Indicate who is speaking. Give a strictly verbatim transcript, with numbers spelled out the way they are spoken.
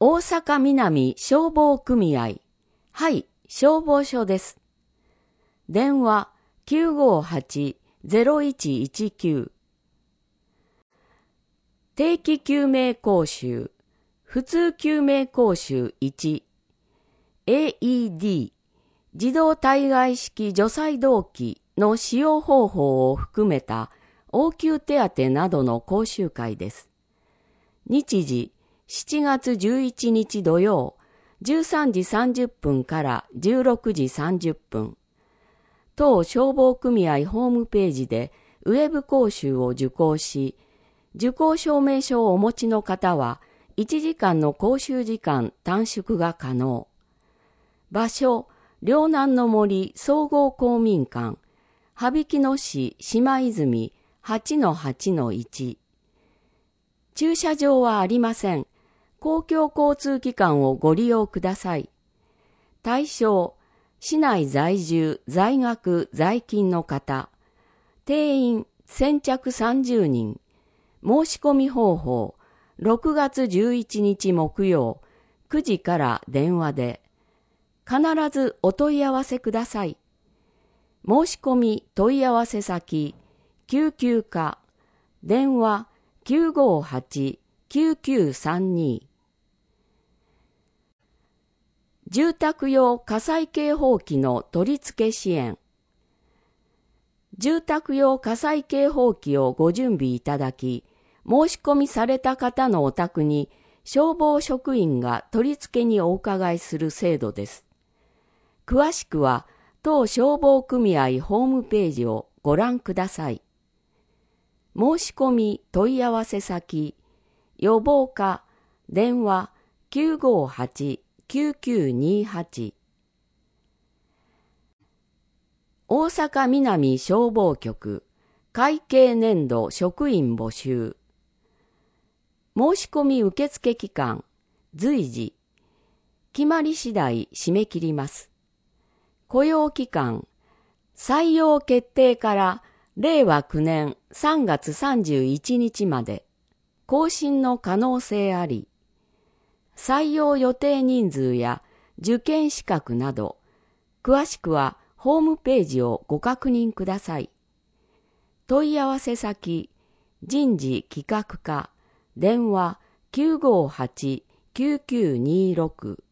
Speaker 1: 大阪南消防組合、はい、消防署です。電話 きゅうごはち ゼロいちいちきゅう。定期救命講習、普通救命講習いち、エーイーディー、自動体外式除細動器の使用方法を含めた応急手当などの講習会です。日時、しちがつじゅういちにち土曜、じゅうさんじさんじゅっぷんからじゅうろくじさんじゅっぷん。当消防組合ホームページでウェブ講習を受講し、受講証明書をお持ちの方はいちじかんの講習時間短縮が可能。場所、両南の森総合公民館、羽曳野市島泉 はちのはちのいち。駐車場はありません。公共交通機関をご利用ください。対象、市内在住、在学、在勤の方。定員、先着さんじゅうにん。申し込み方法、ろくがつじゅういちにち木曜、くじから電話で。必ずお問い合わせください。申し込み問い合わせ先、救急課、電話 きゅうごはち きゅうきゅうさんに。住宅用火災警報器の取り付け支援。住宅用火災警報器をご準備いただき、申し込みされた方のお宅に消防職員が取り付けにお伺いする制度です。詳しくは当消防組合ホームページをご覧ください。申し込み問い合わせ先、予防課、電話 きゅうごはち きゅうきゅうにはち。大阪南消防局会計年度職員募集。申し込み受付期間、随時。決まり次第締め切ります。雇用期間、採用決定かられいわきゅうねんさんがつさんじゅういちにちまで。更新の可能性あり。採用予定人数や受験資格など、詳しくはホームページをご確認ください。問い合わせ先、人事企画課、電話 きゅうごはち きゅうきゅうにろく。